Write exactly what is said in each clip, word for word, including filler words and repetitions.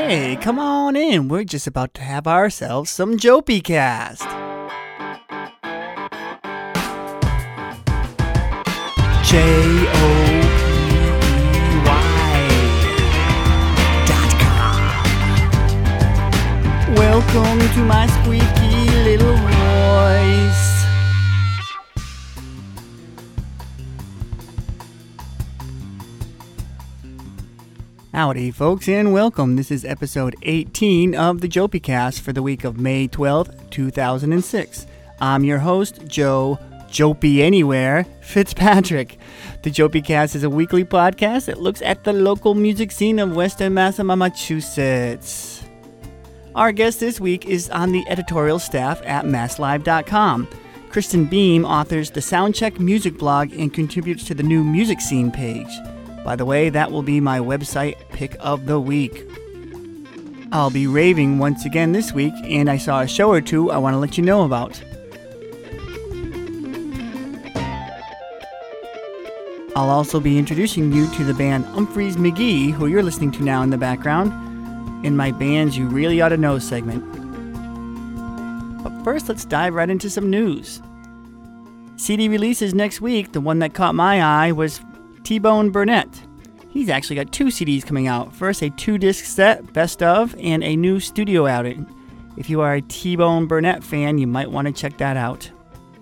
Hey, come on in. We're just about to have ourselves some JopeyCast. J O P E Y dot com. Welcome to my squeaky little voice. Howdy, folks, and welcome. This is episode eighteen of the JopeyCast for the week of May twelfth, two thousand six. I'm your host, Joe Jopey Anywhere Fitzpatrick. The JopeyCast is a weekly podcast that looks at the local music scene of Western Massachusetts. Our guest this week is on the editorial staff at mass live dot com. Kristen Beam authors the Soundcheck music blog and contributes to the new music scene page. By the way, that will be my website pick of the week. I'll be raving once again this week, and I saw a show or two I want to let you know about. I'll also be introducing you to the band Umphrey's McGee, who you're listening to now in the background, in my Bands You Really Ought to Know segment. But first, let's dive right into some news. C D releases next week. The one that caught my eye was T-Bone Burnett. He's actually got two C Ds coming out. First, a two-disc set, best of, and a new studio outing. If you are a T-Bone Burnett fan, you might want to check that out.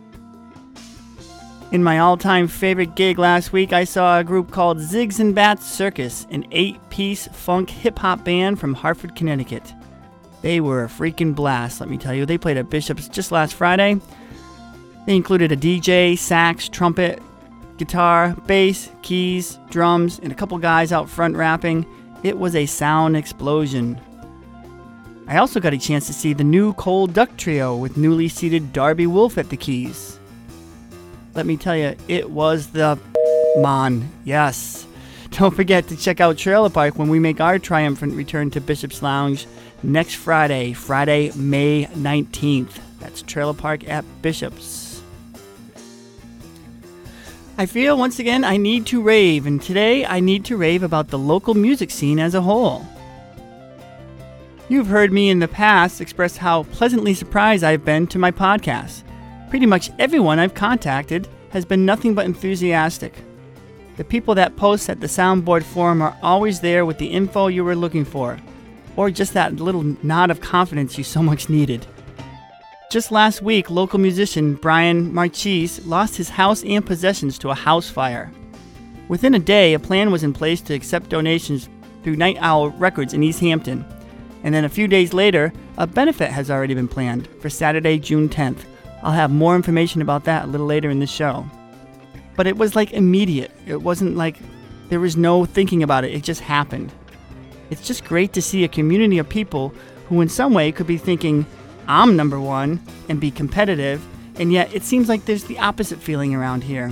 In my all-time favorite gig last week, I saw a group called Zigs and Bats Circus, an eight-piece funk hip-hop band from Hartford, Connecticut. They were a freaking blast, let me tell you. They played at Bishop's just last Friday. They included a D J, sax, trumpet, guitar, bass, keys, drums, and a couple guys out front rapping. It was a sound explosion. I also got a chance to see the new Cold Duck Trio with newly seated Darby Wolf at the keys. Let me tell you, it was the mon. Yes. Don't forget to check out Trailer Park when we make our triumphant return to Bishop's Lounge next Friday, Friday, May nineteenth. That's Trailer Park at Bishop's. I feel, once again, I need to rave, and today I need to rave about the local music scene as a whole. You've heard me in the past express how pleasantly surprised I've been to my podcast. Pretty much everyone I've contacted has been nothing but enthusiastic. The people that post at the Soundboard Forum are always there with the info you were looking for, or just that little nod of confidence you so much needed. Just last week, local musician Brian Marchese lost his house and possessions to a house fire. Within a day, a plan was in place to accept donations through Night Owl Records in East Hampton. And then a few days later, a benefit has already been planned for Saturday, June tenth. I'll have more information about that a little later in the show. But it was like immediate. It wasn't like there was no thinking about it. It just happened. It's just great to see a community of people who in some way could be thinking, I'm number one, and be competitive, and yet it seems like there's the opposite feeling around here.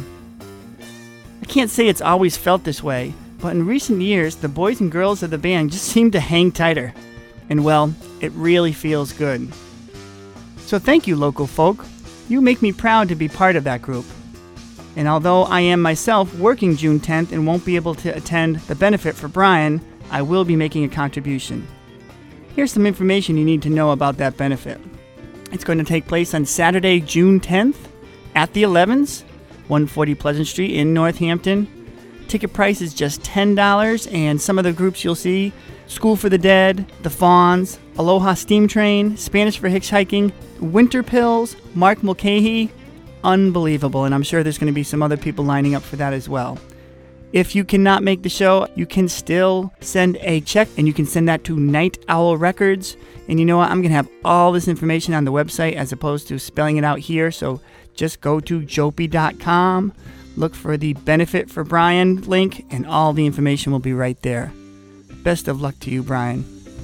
I can't say it's always felt this way, but in recent years, the boys and girls of the band just seem to hang tighter. And well, it really feels good. So thank you, local folk. You make me proud to be part of that group. And although I am myself working June tenth and won't be able to attend the benefit for Brian, I will be making a contribution. Here's some information you need to know about that benefit. It's going to take place on Saturday, June tenth at the Elevens, one forty Pleasant Street in Northampton. Ticket price is just ten dollars, and some of the groups you'll see: School for the Dead, The Fawns, Aloha Steam Train, Spanish for Hitchhiking, Winter Pills, Mark Mulcahy. Unbelievable, and I'm sure there's going to be some other people lining up for that as well. If you cannot make the show, you can still send a check, and you can send that to Night Owl Records. And you know what? I'm going to have all this information on the website as opposed to spelling it out here. So just go to jopey dot com, look for the Benefit for Brian link, and all the information will be right there. Best of luck to you, Brian.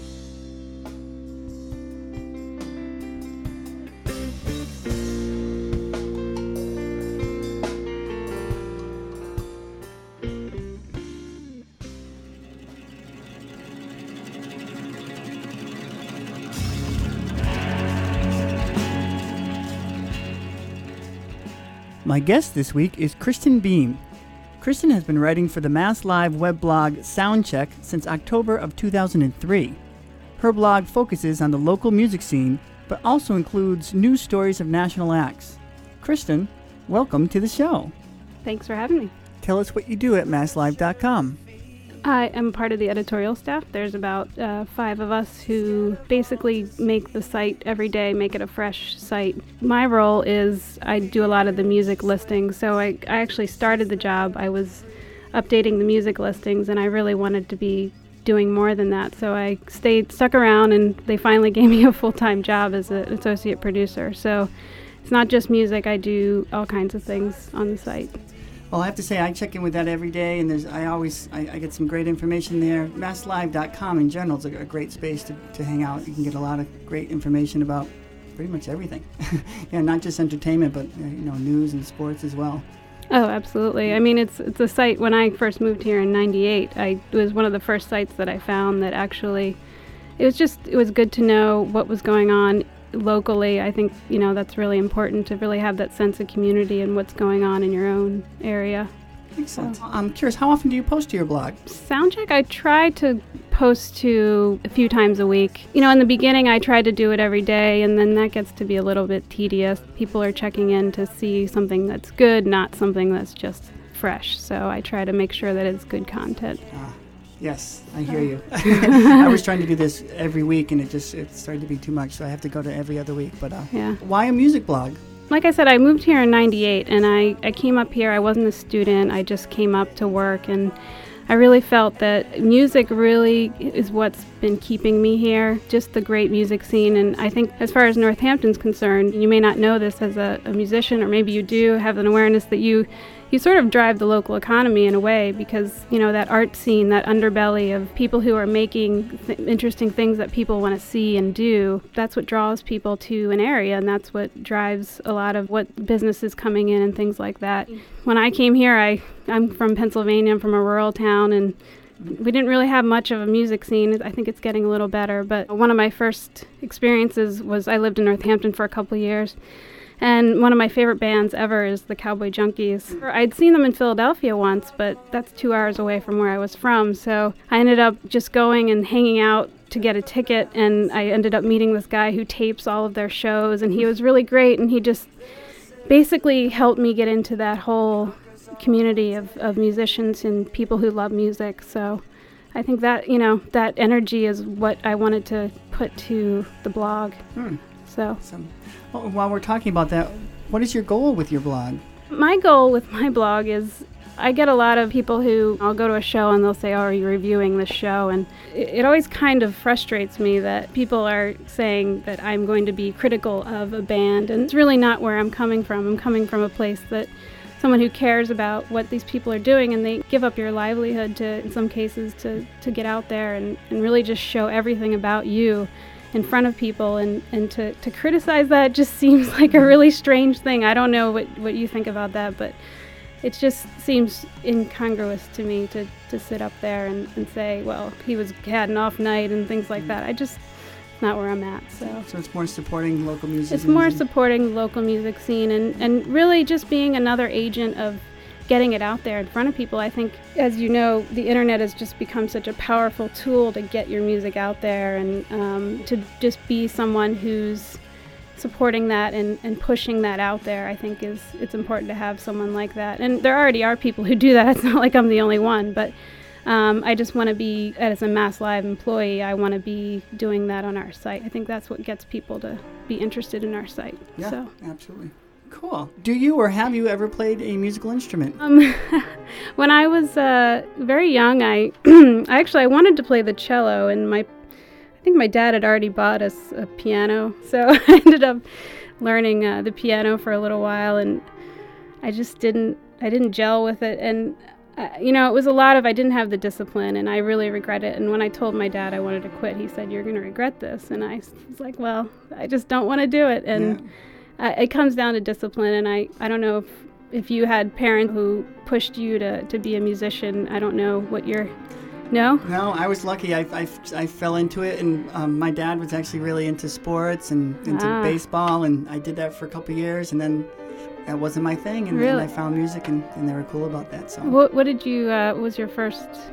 My guest this week is Kristen Beam. Kristen has been writing for the Mass Live web blog Soundcheck since October of two thousand three. Her blog focuses on the local music scene, but also includes news stories of national acts. Kristen, welcome to the show. Thanks for having me. Tell us what you do at mass live dot com. I am part of the editorial staff. There's about uh, five of us who basically make the site every day, make it a fresh site. My role is I do a lot of the music listings. So I, I actually started the job. I was updating the music listings, and I really wanted to be doing more than that. So I stayed, stuck around, and they finally gave me a full-time job as an associate producer. So it's not just music. I do all kinds of things on the site. Well, I have to say, I check in with that every day, and there's I always I, I get some great information there. mass live dot com in general is a, a great space to, to hang out. You can get a lot of great information about pretty much everything. Yeah, not just entertainment, but uh, you know, news and sports as well. Oh, absolutely. I mean, it's it's a site. When I first moved here in ninety-eight, I it was one of the first sites that I found that actually, it was just it was good to know what was going on locally. I think, you know, that's really important to really have that sense of community and what's going on in your own area. Excellent. So, I'm curious, how often do you post to your blog? Soundcheck, I try to post to a few times a week. You know, in the beginning, I tried to do it every day, and then that gets to be a little bit tedious. People are checking in to see something that's good, not something that's just fresh. So I try to make sure that it's good content. Ah. Yes, I hear you. I was trying to do this every week, and it just it started to be too much, so I have to go to every other week. But uh, yeah. Why a music blog? Like I said, I moved here in ninety-eight, and I, I came up here. I wasn't a student. I just came up to work, and I really felt that music really is what's been keeping me here, just the great music scene. And I think as far as Northampton's concerned, you may not know this as a, a musician, or maybe you do have an awareness that you you sort of drive the local economy in a way, because, you know, that art scene, that underbelly of people who are making th- interesting things that people want to see and do, that's what draws people to an area, and that's what drives a lot of what businesses coming in and things like that. When I came here, I, I'm from Pennsylvania, I'm from a rural town, and we didn't really have much of a music scene. I think it's getting a little better, but one of my first experiences was I lived in Northampton for a couple of years. And one of my favorite bands ever is the Cowboy Junkies. I'd seen them in Philadelphia once, but that's two hours away from where I was from. So I ended up just going and hanging out to get a ticket, and I ended up meeting this guy who tapes all of their shows, and he was really great, and he just basically helped me get into that whole community of, of musicians and people who love music. So I think that, you know, that energy is what I wanted to put to the blog. Hmm. So. Awesome. Well, while we're talking about that, what is your goal with your blog? My goal with my blog is I get a lot of people who, I'll go to a show and they'll say, oh, are you reviewing this show? And it, it always kind of frustrates me that people are saying that I'm going to be critical of a band, and it's really not where I'm coming from. I'm coming from a place that someone who cares about what these people are doing, and they give up your livelihood to, in some cases, to, to get out there and, and really just show everything about you in front of people, and, and to, to criticize that just seems like a really strange thing. I don't know what, what you think about that, but it just seems incongruous to me to, to sit up there and, and say, well, he was had an off night and things like that. I just, it's not where I'm at. So So it's more supporting local music. It's more supporting the local music scene, and, and really just being another agent of getting it out there in front of people. I think, as you know, the internet has just become such a powerful tool to get your music out there, and um, to just be someone who's supporting that and, and pushing that out there. I think is it's important to have someone like that. And there already are people who do that. It's not like I'm the only one, but um, I just want to be, as a Mass Live employee, I want to be doing that on our site. I think that's what gets people to be interested in our site. Yeah, so. Absolutely. Cool. Do you or have you ever played a musical instrument? Um, when I was uh, very young, I I actually I wanted to play the cello, and my I think my dad had already bought us a piano, so I ended up learning uh, the piano for a little while, and I just didn't I didn't gel with it, and uh, you know, it was a lot of I didn't have the discipline, and I really regret it. And when I told my dad I wanted to quit, he said, "You're going to regret this," and I was like, "Well, I just don't want to do it." And Yeah. Uh, it comes down to discipline, and I, I don't know if, if you had parents who pushed you to, to be a musician. I don't know what your... No? No, I was lucky. I, I, I fell into it, and um, my dad was actually really into sports and into Ah. baseball, and I did that for a couple of years, and then that wasn't my thing, and Really? then I found music, and, and they were cool about that. So What, what did you... Uh, what was your first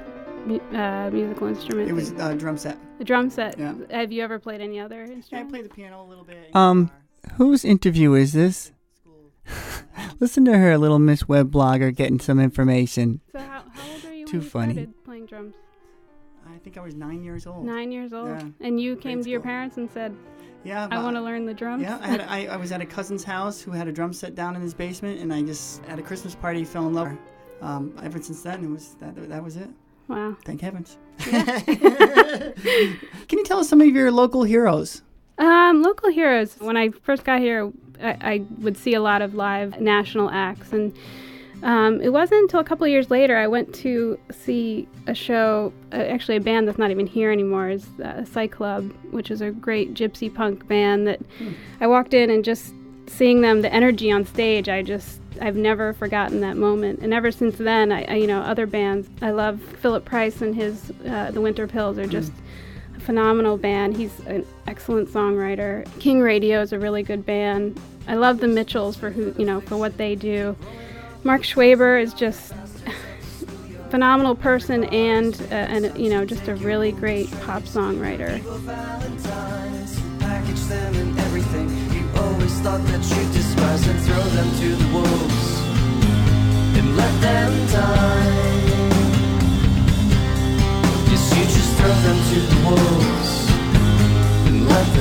mu- uh, musical instrument? It was a uh, drum set. A drum set. Yeah. Have you ever played any other instruments? Yeah, I played the piano a little bit. Um, whose interview is this? Listen to her, little Miss Web blogger, getting some information. So how, how old are you Too when you funny. started playing drums? I think I was nine years old. Nine years old? Yeah. And you came Grade to your school. parents and said, Yeah, I but- want to learn the drums? Yeah, I, had, I, I was at a cousin's house who had a drum set down in his basement, and I just, at a Christmas party, fell in love with her. Um, ever since then, it was that, that was it. Wow. Thank heavens. Can you tell us some of your local heroes? Um, local heroes. When I first got here, I, I would see a lot of live national acts, and um, it wasn't until a couple of years later I went to see a show, uh, actually a band that's not even here anymore, is uh, Psych Club, which is a great gypsy punk band that Hmm. I walked in and just seeing them, the energy on stage, I just, I've never forgotten that moment. And ever since then, I, I you know, other bands, I love Philip Price and his, uh, the Winter Pills are just a phenomenal band. He's an excellent songwriter. King Radio is a really good band. I love the Mitchells for who, you know, for what they do. Mark Schwaber is just a phenomenal person and, uh, and you know, just a really great pop songwriter. Package them in everything you always thought that you despised and throw them to the wolves and let them die. Yes, you just throw them to the wolves and let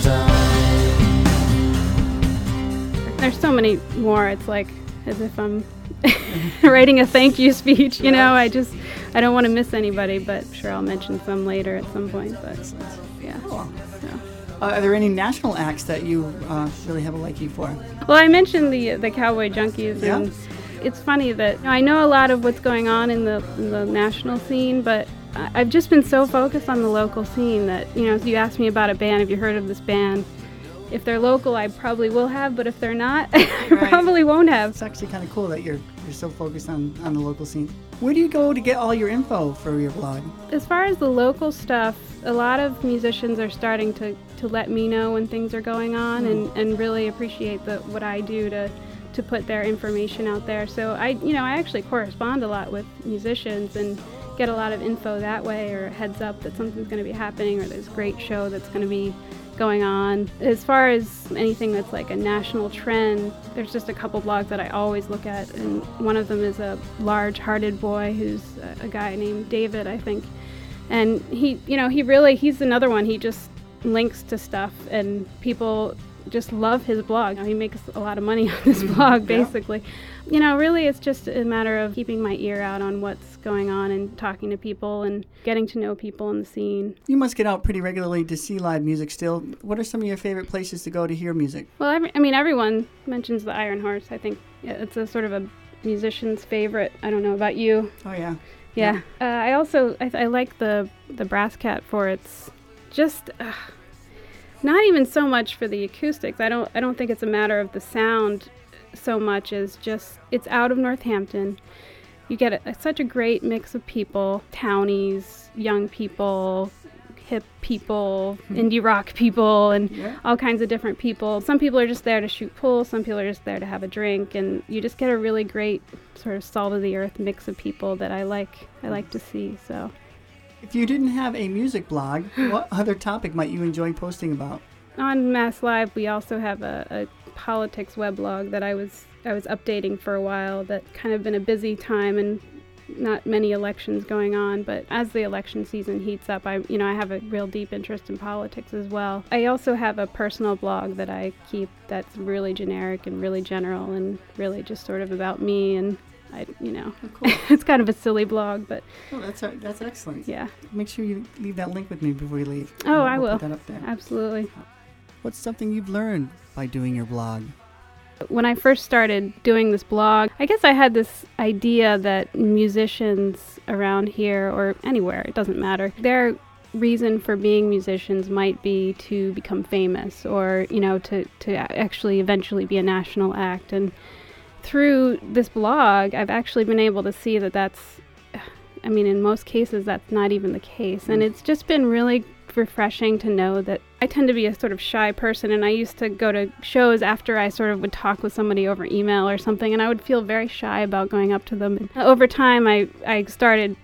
them die. There's so many more. It's like as if I'm writing a thank you speech, you know. I just, I don't want to miss anybody, but I'm sure I'll mention some later at some point. But yeah. Cool. So. Uh, are there any national acts that you uh, really have a liking for? Well, I mentioned the the Cowboy Junkies, Yeah. and it's funny that I know a lot of what's going on in the in the national scene, but I- I've just been so focused on the local scene that, you know, you asked me about a band. Have you heard of this band? If they're local, I probably will have, but if they're not, I Right. probably won't have. It's actually kind of cool that you're you're so focused on, on the local scene. Where do you go to get all your info for your blog? As far as the local stuff, a lot of musicians are starting to, to let me know when things are going on and, and really appreciate the, what I do to, to put their information out there. So I, you know, I actually correspond a lot with musicians and get a lot of info that way, or a heads up that something's going to be happening or there's a great show that's going to be going on. As far as anything that's like a national trend, there's just a couple blogs that I always look at, and one of them is a large-hearted boy who's a, a guy named David, I think. And he, you know, he really, he's another one. He just links to stuff, and people just love his blog. He makes a lot of money on this blog, Yeah. basically. You know, really, it's just a matter of keeping my ear out on what's going on and talking to people and getting to know people in the scene. You must get out pretty regularly to see live music still. What are some of your favorite places to go to hear music? Well, every, I mean, everyone mentions the Iron Horse. I think it's a sort of a musician's favorite. I don't know about you. Oh, yeah. Yeah. Uh, I also I, I like the the Brass Cat for its just uh, not even so much for the acoustics. I don't I don't think it's a matter of the sound so much as just it's out of Northampton. You get a, such a great mix of people, townies, young people, hip people, indie rock people, and Yeah. all kinds of different people. Some people are just there to shoot pool, some people are just there to have a drink, and you just get a really great sort of salt of the earth mix of people that I like I like to see. So If you didn't have a music blog, what other topic might you enjoy posting about? on Mass Live we also have a, a politics weblog that I was I was updating for a while. That kind of been a busy time and not many elections going on, but as the election season heats up, I you know I have a real deep interest in politics as well. I also have a personal blog that I keep that's really generic and really general and really just sort of about me, and I you know Oh, cool. it's kind of a silly blog, but Oh, that's uh, that's excellent. yeah, Make sure you leave that link with me before you leave. Oh, We'll- I we'll will. Put that up there. absolutely. What's something you've learned by doing your blog? When I first started doing this blog, I guess I had this idea that musicians around here or anywhere, it doesn't matter, their reason for being musicians might be to become famous or, you know, to, to actually eventually be a national act. And through this blog, I've actually been able to see that that's, I mean, in most cases, that's not even the case. And it's just been really refreshing to know that I tend to be a sort of shy person, and I used to go to shows after I sort of would talk with somebody over email or something, and I would feel very shy about going up to them. And over time, I, I started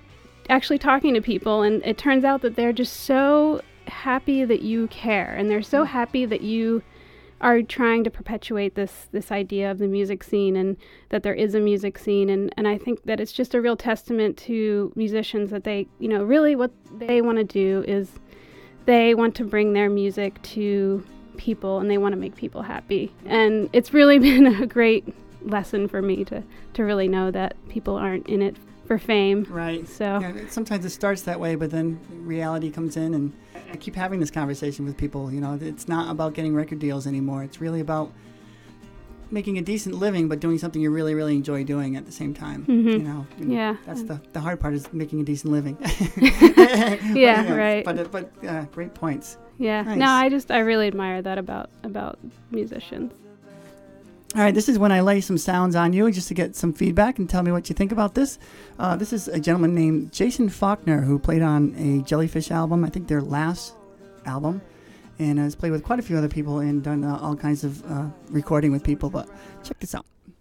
actually talking to people, and it turns out that they're just so happy that you care, and they're so happy that you are trying to perpetuate this this idea of the music scene, and that there is a music scene, and, and I think that it's just a real testament to musicians that they, you know, really what they want to do is they want to bring their music to people, and they want to make people happy. And it's really been a great lesson for me to, to really know that people aren't in it for fame. Right. So yeah, sometimes it starts that way, but then reality comes in, and I keep having this conversation with people. You know, it's not about getting record deals anymore. It's really about making a decent living, but doing something you really, really enjoy doing at the same time. Mm-hmm. You know, and yeah. That's the the hard part, is making a decent living. yeah, but, yeah, right. But but uh, great points. Yeah. Nice. No, I just I really admire that about about musicians. All right, this is when I lay some sounds on you just to get some feedback and tell me what you think about this. Uh, this is a gentleman named Jason Faulkner who played on a Jellyfish album, I think their last album, and has played with quite a few other people and done uh, all kinds of uh, recording with people. But check this out.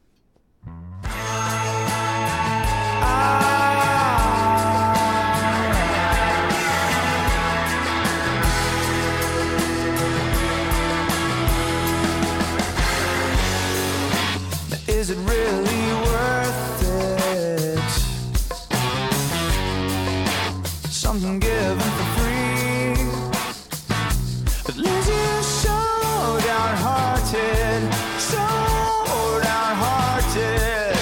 Is it really worth it? Something given for free, but leaves you so downhearted, so downhearted.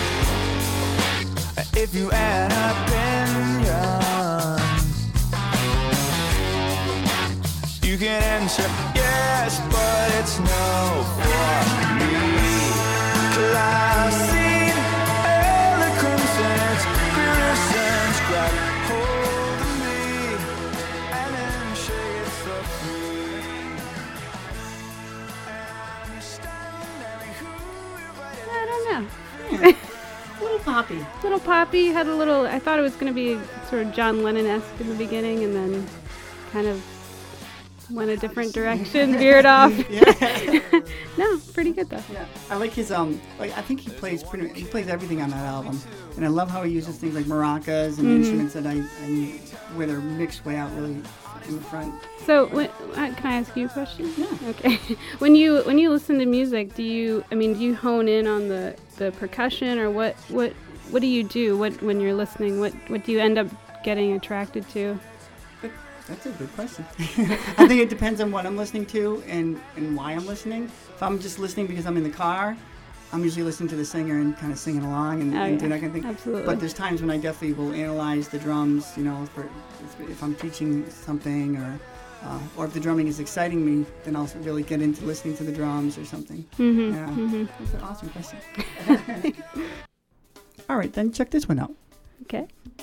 If you had an opinion, you can answer yes, but it's no for me. I've seen eloquence, crimsons grab hold of me and then shake it so free. I don't know. Yeah. Little poppy. Little poppy, had a little, I thought it was going to be sort of John Lennon-esque in the beginning, and then kind of went a different direction, veered off. Yeah. No, pretty good though. Yeah, I like his um. Like I think he plays pretty. He plays everything on that album, and I love how he uses things like maracas and Mm-hmm. instruments that I, I where they're mixed way out really in the front. So, when, uh, can I ask you a question? Yeah. Okay. when you when you listen to music, do you? I mean, do you hone in on the, the percussion, or what what what do you do? What when you're listening? What what do you end up getting attracted to? That's a good question. I think it depends on what I'm listening to and, and why I'm listening. If I'm just listening because I'm in the car, I'm usually listening to the singer and kind of singing along and, Oh, and yeah. doing that kind of thing. Absolutely. But there's times when I definitely will analyze the drums, you know, for if, if I'm teaching something or uh, or if the drumming is exciting me, then I'll really get into listening to the drums or something. Mm-hmm. Yeah, Mm-hmm. that's an awesome question. All right, then check this one out. Okay.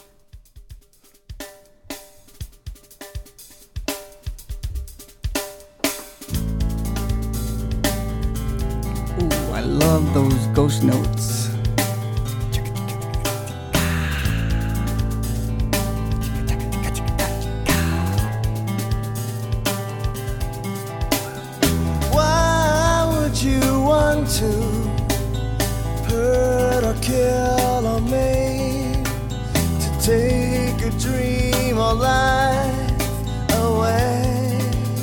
Ooh, I love those ghost notes. Why would you want to hurt or kill or maim, to take a dream or life away?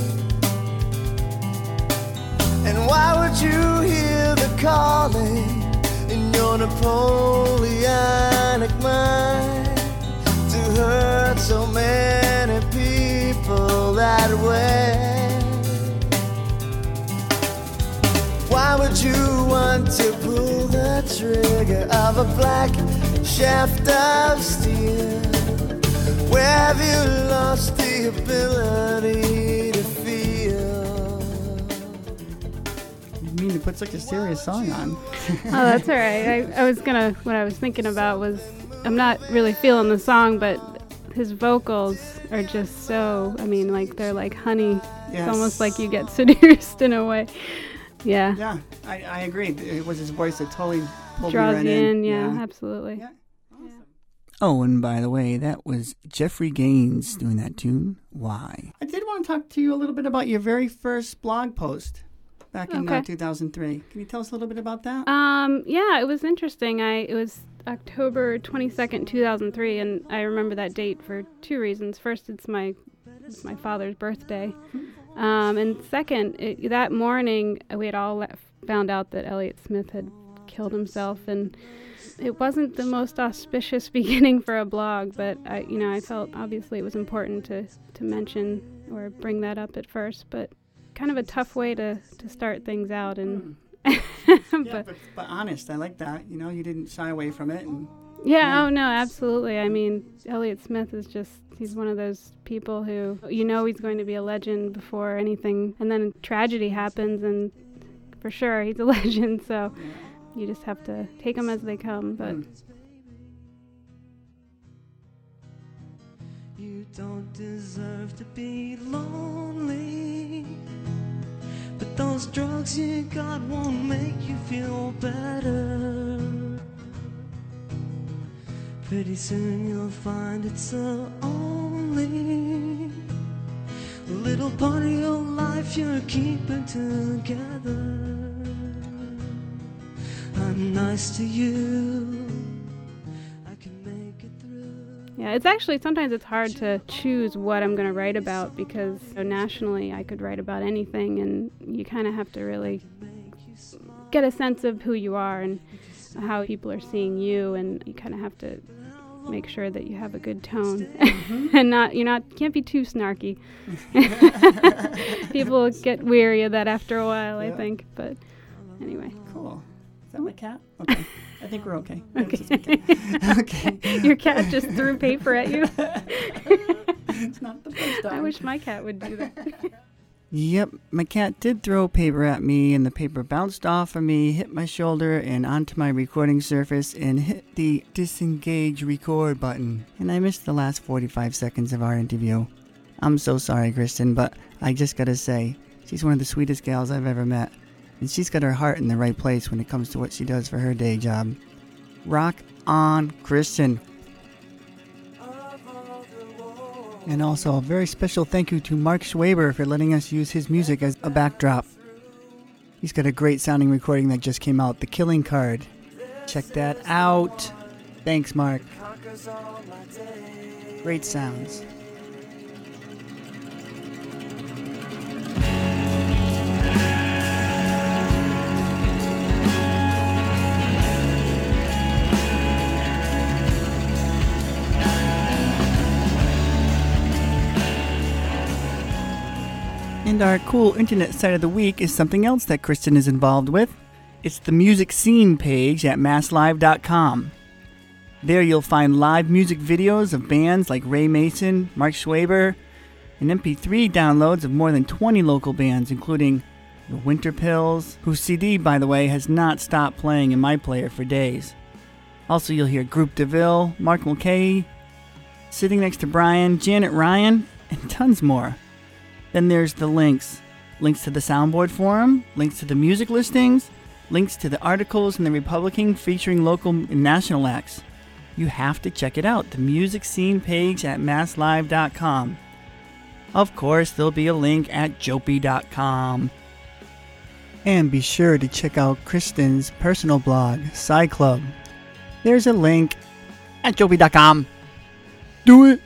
And why would you hear the calling in your Napoleonic mind to hurt so many people that way? Why would you want to pull the trigger of a black shaft of steel? Where have you lost the ability to feel? You mean to put such a serious song on? Oh, that's all right. I, I was gonna. What I was thinking about was, I'm not really feeling the song, but his vocals are just so. I mean, like they're like honey. Yes. It's almost like you get seduced in a way. Yeah. Yeah, I, I agree. It was his voice that totally pulled Draws me right you in. in. Yeah, absolutely. Yeah. Awesome. Oh, and by the way, that was Jeffrey Gaines doing that tune. Why? I did want to talk to you a little bit about your very first blog post back in Okay. uh, two thousand three. Can you tell us a little bit about that? Um, yeah, it was interesting. I it was October twenty-second, two thousand three, and I remember that date for two reasons. First, it's my it's my father's birthday. Um, and second, it, that morning, we had all le- found out that Elliott Smith had killed himself, and it wasn't the most auspicious beginning for a blog, but I, you know, I felt obviously it was important to, to mention or bring that up at first, but kind of a tough way to, to start things out. And Mm. but, Yeah, but, but honest, I like that. You know, you didn't shy away from it. And yeah, Yeah. oh no, absolutely. I mean, Elliott Smith is just, he's one of those people who, you know, he's going to be a legend before anything, and then tragedy happens, and for sure he's a legend, so yeah. you just have to take them as they come. But Mm. You don't deserve to be lonely, but those drugs you got won't make you feel better. Pretty soon you'll find it's the only little part of your life you're keeping together. I'm nice to you, I can make it through. yeah, it's actually, sometimes it's hard to choose what I'm going to write about, because you know, nationally I could write about anything, and you kind of have to really get a sense of who you are and how people are seeing you, and you kind of have to make sure that you have a good tone Mm-hmm. and not, you're not, can't be too snarky. People get weary of that after a while, I Yeah. think, but anyway. Cool. Is that my cat? Okay. I think we're okay. Okay. It's just my cat. Okay. Your cat just threw paper at you. It's not the first time. I wish my cat would do that. Yep, my cat did throw paper at me, and the paper bounced off of me, hit my shoulder, and onto my recording surface, and hit the disengage record button. And I missed the last forty-five seconds of our interview. I'm so sorry, Kristen, but I just gotta say, she's one of the sweetest gals I've ever met. And she's got her heart in the right place when it comes to what she does for her day job. Rock on, Kristen. And also a very special thank you to Mark Schwaber for letting us use his music as a backdrop. He's got a great sounding recording that just came out, The Killing Card. Check that out. Thanks, Mark. Great sounds. And our cool internet site of the week is something else that Kristen is involved with. It's the music scene page at mass live dot com. There you'll find live music videos of bands like Ray Mason, Mark Schwaber, and M P three downloads of more than twenty local bands, including the Winter Pills, whose C D, by the way, has not stopped playing in my player for days. Also, you'll hear Group DeVille, Mark Mulcahy, Sitting Next to Brian, Janet Ryan, and tons more. Then there's the links. Links to the Soundboard Forum, links to the music listings, links to the articles in the Republican featuring local and national acts. You have to check it out, the music scene page at mass live dot com. Of course, there'll be a link at jopie dot com. And be sure to check out Kristen's personal blog, Side Club. There's a link at jopie dot com. Do it!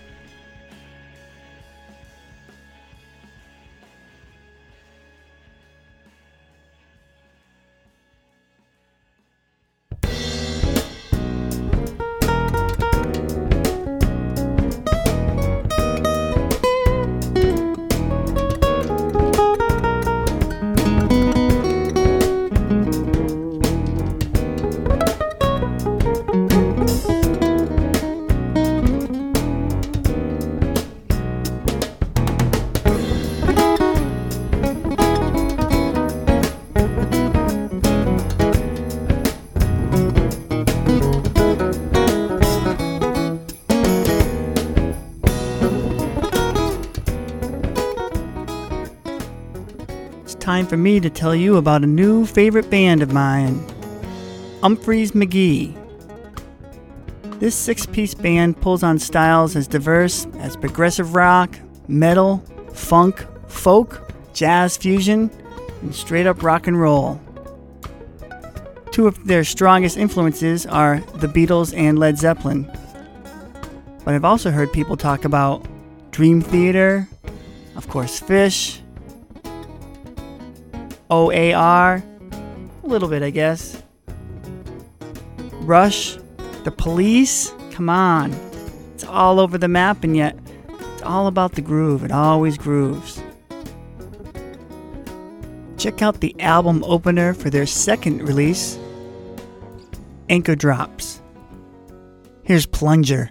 Time for me to tell you about a new favorite band of mine, Umphrey's McGee. This six-piece band pulls on styles as diverse as progressive rock, metal, funk, folk, jazz fusion, and straight-up rock and roll. Two of their strongest influences are the Beatles and Led Zeppelin. But I've also heard people talk about Dream Theater, of course Fish, O A R, a little bit I guess, Rush, The Police, come on. It's all over the map, and yet it's all about the groove. It always grooves. Check out the album opener for their second release, Anchor Drops. Here's Plunger.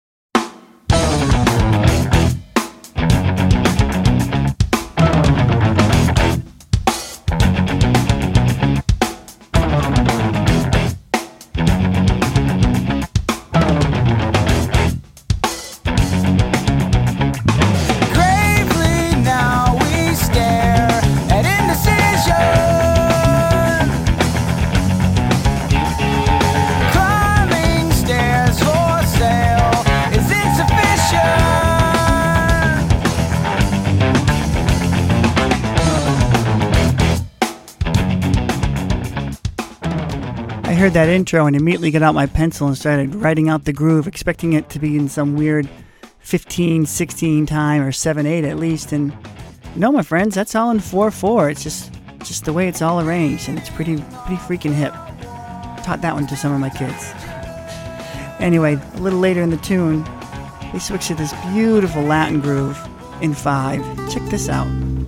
I heard that intro and immediately got out my pencil and started writing out the groove, expecting it to be in some weird fifteen sixteen time or seven eight at least. And no, my friends, that's all in four four. It's just just the way it's all arranged, and it's pretty pretty freaking hip. Taught that one to some of my kids. Anyway, a little later in the tune, they switch to this beautiful Latin groove in five. Check this out.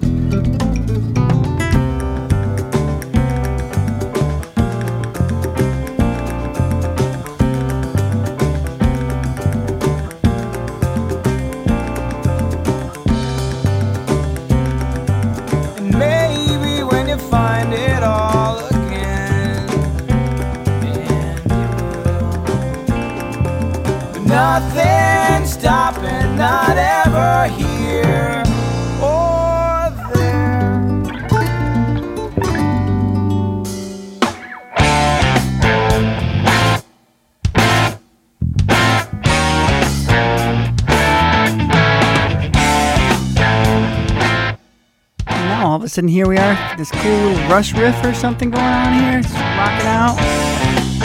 Nothing stopping, not ever here or there. And now all of a sudden here we are, this cool little Rush riff or something going on here, just rocking out.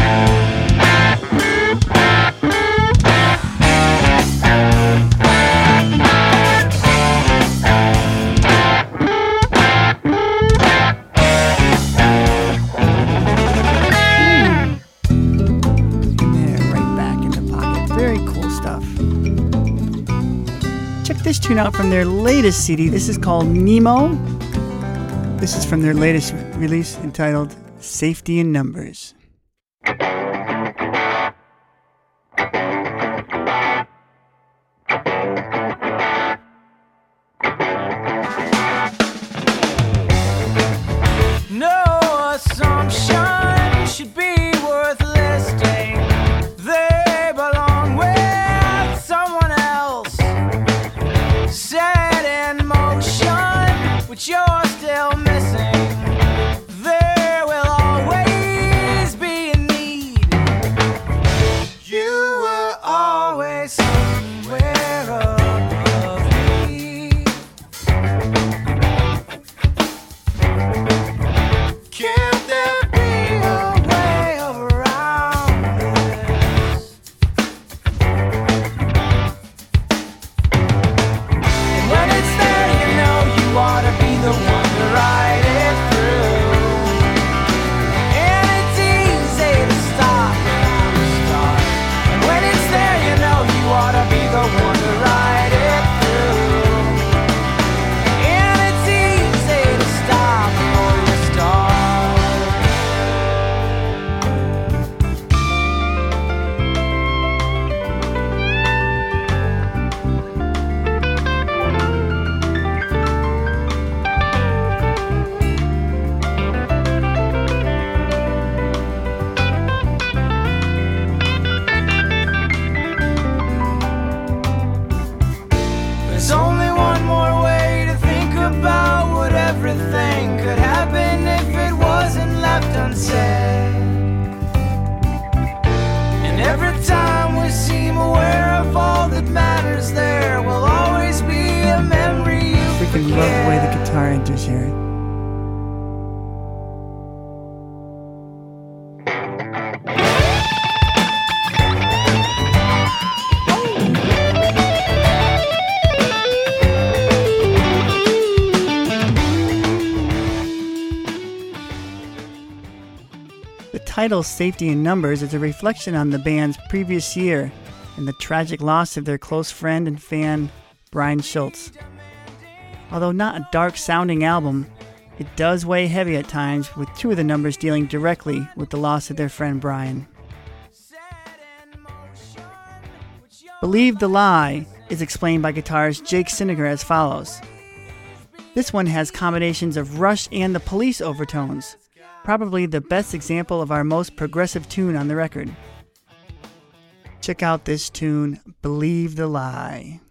This tune out from their latest C D. This is called Nemo. This is from their latest release entitled Safety in Numbers. No assumption should be worth listing. They belong with someone else. Set in motion, which you're still missing. There will always be a need title Safety in Numbers is a reflection on the band's previous year and the tragic loss of their close friend and fan, Brian Schultz. Although not a dark-sounding album, it does weigh heavy at times, with two of the numbers dealing directly with the loss of their friend Brian. Believe the Lie is explained by guitarist Jake Sinegar as follows. This one has combinations of Rush and the Police overtones, probably the best example of our most progressive tune on the record. Check out this tune, Believe the Lie.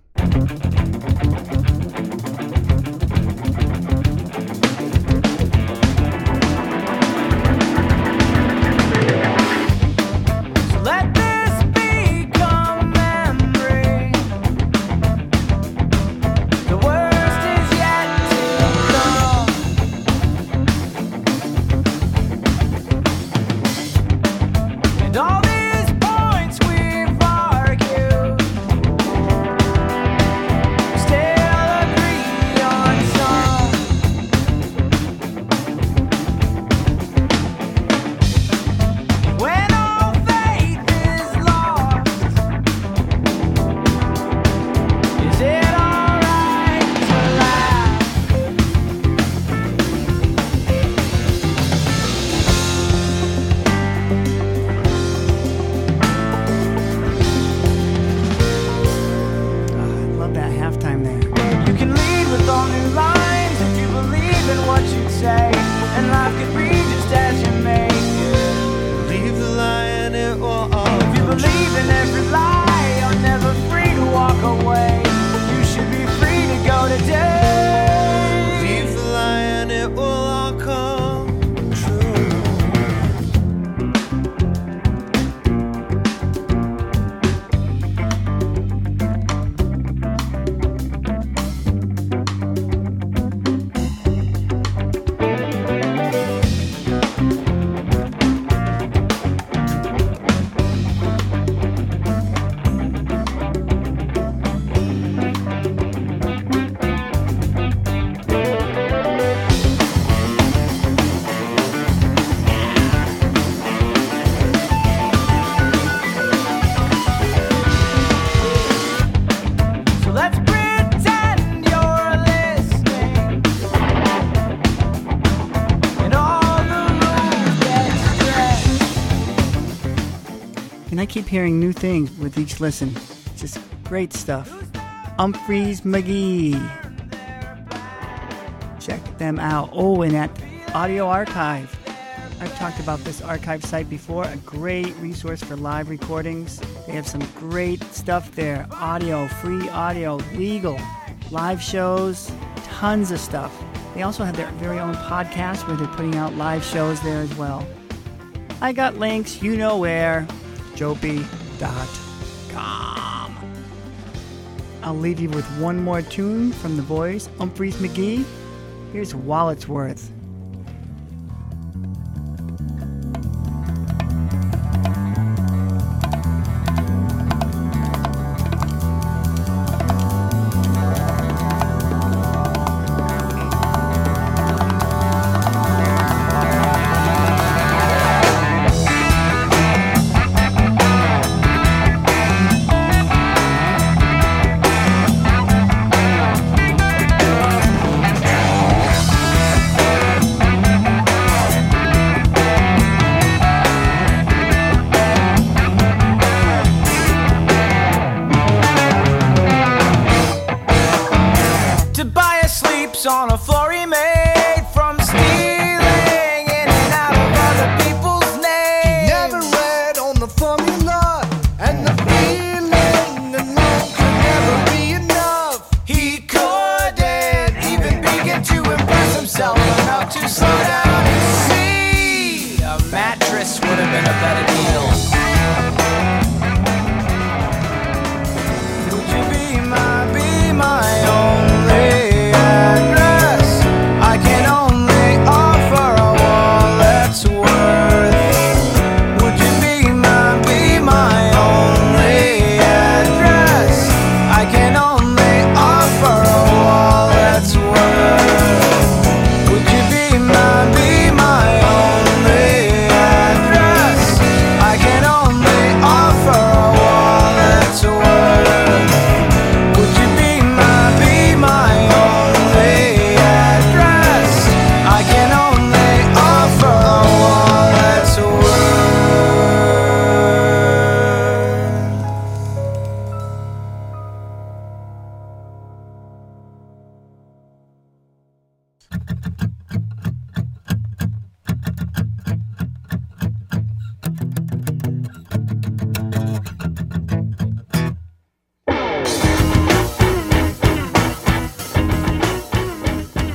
And I keep hearing new things with each listen. Just great stuff. Umphrey's McGee. Check them out. Oh, and at Audio Archive. I've talked about this archive site before. A great resource for live recordings. They have some great stuff there. Audio, free audio, legal, live shows, tons of stuff. They also have their very own podcast where they're putting out live shows there as well. I got links, you know where. Jopie dot com. I'll leave you with one more tune from the boys, Umphrey's McGee. Here's Walletsworth. On a floor he made from stealing in and out of other people's names. He never read on the formula, and the feeling alone could never be enough. He couldn't even begin to impress himself enough to slow down and see a mattress would have been a better deal. Would you be my, be my only address?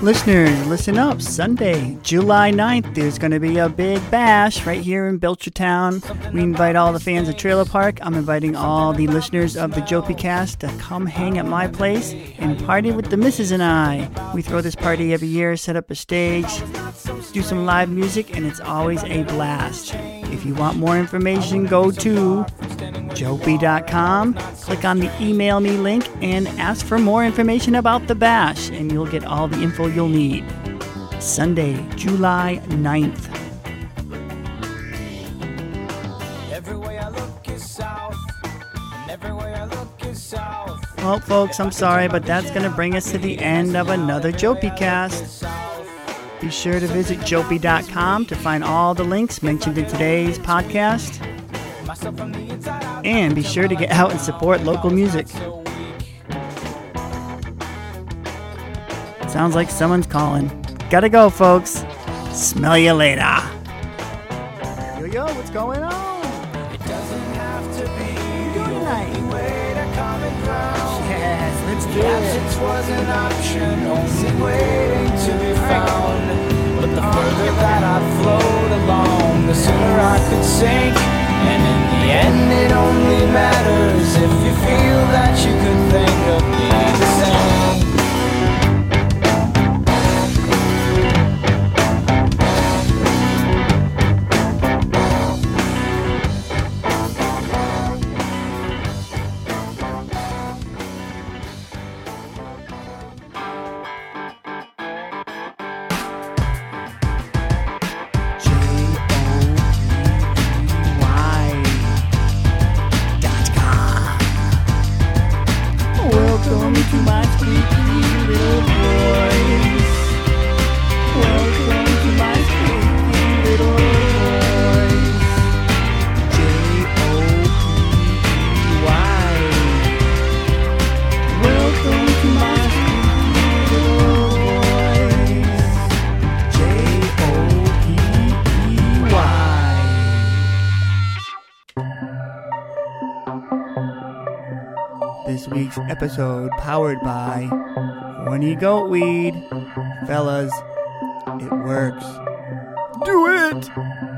Listeners, listen up. Sunday, July ninth, there's going to be a big bash right here in Belchertown. We invite all the fans of Trailer Park. I'm inviting all the listeners of the Jopie Cast to come hang at my place and party with the missus and I. We throw this party every year, set up a stage, do some live music, and it's always a blast. If you want more information, go to jopie dot com, click on the email me link, and ask for more information about the bash, and you'll get all the info you'll need. Sunday, July ninth. Well, folks, I'm sorry, but that's going to bring us to the end of another Jopie Cast. Be sure to visit jopie dot com to find all the links mentioned in today's podcast. And be sure to get out and support local music. Sounds like someone's calling. Gotta go, folks. Smell you later. Yo, yo, what's going on? It doesn't have to be tonight? the way to common ground. Yes, let's do The absence was an option, only waiting to be found. But the further that I flowed along, the sooner I could sink. And in the end, it only matters if you feel that you could think of me the same. Welcome to my squeaky little voice. Welcome to my squeaky little voice. J O P E Y. Welcome to my squeaky little voice. J O P E Y. This week's episode powered by Horny Goat Weed. Fellas, it works. Do it!